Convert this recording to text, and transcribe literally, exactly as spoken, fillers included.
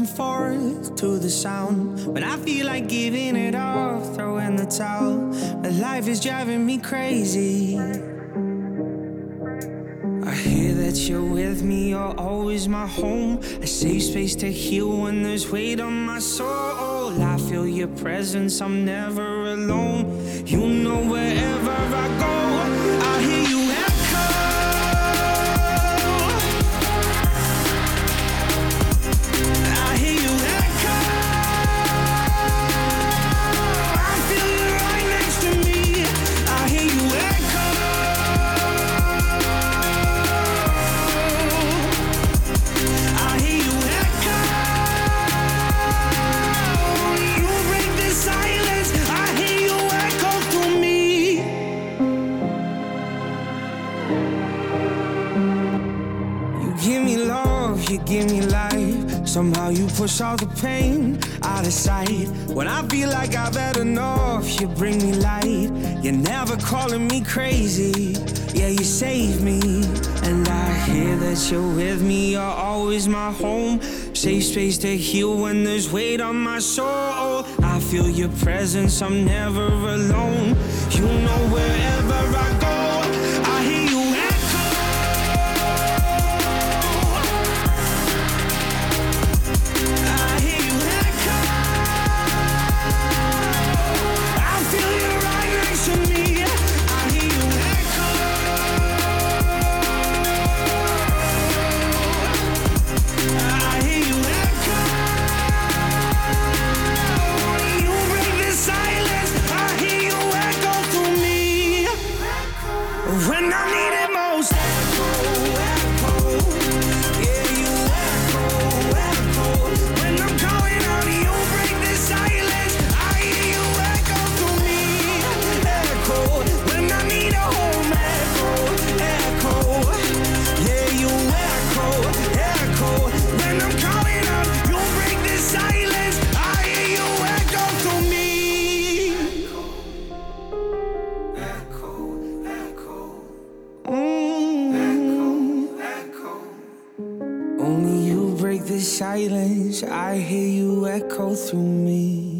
and forth to the sound. When I feel like giving it all, throw in the towel. But life is driving me crazy. I hear that you're with me, you're always my home. A safe space to heal when there's weight on my soul. I feel your presence, I'm never alone. You know wherever I go, I hear you echo. I hear you echo. I feel you right next to me. I hear you echo. I hear you echo. You break the silence. I hear you echo through me. You give me love, you give me life. Somehow you push all the pain out of sight. When I feel like I've had enough, you bring me light. You're never calling me crazy. Yeah, you save me. And I hear that you're with me, you're always my home. Safe space to heal when there's weight on my soul. I feel your presence, I'm never alone. You know wherever I go, I hear you echo. I hear you echo. I feel you right next to me. I hear you echo. I hear you echo. You break the silence. I hear you echo through me. When I need it most. Echo, echo. Yeah, you echo, echo. When I'm calling out, you break the silence. I hear you echo through me. Echo. When I need a home, echo, echo. Yeah, you echo, echo. When I'm calling out, you break the silence. I hear you echo through me. Echo, echo. Mm. Echo, echo. Only you break the silence. I hear you echo through me.